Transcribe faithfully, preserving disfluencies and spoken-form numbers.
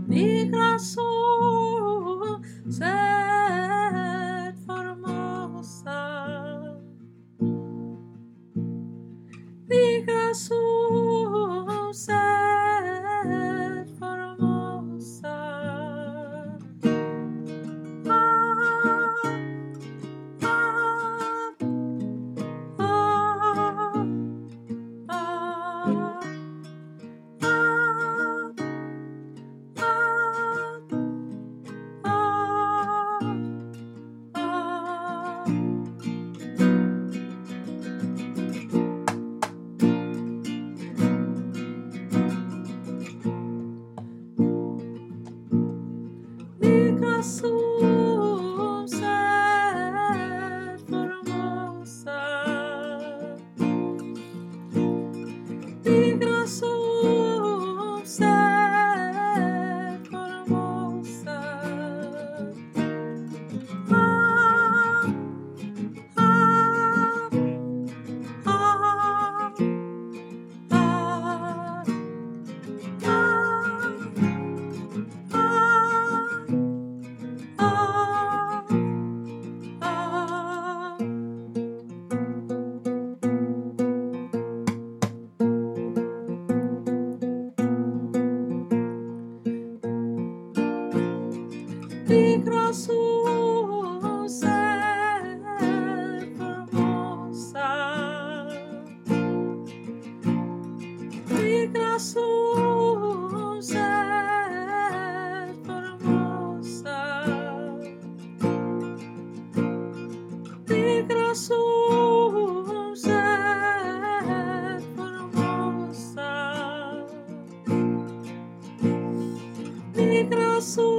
Migration, cette formosa. Migration, cette formosa. Ah, ah, ah, ah, ah. Migration, cette formosa. Migration, cette formosa. Ah, ah, ah, ah, ah, ah, ah. Migration, cette formosa. Migration, cette formosa. Migration, cette formosa. Migration.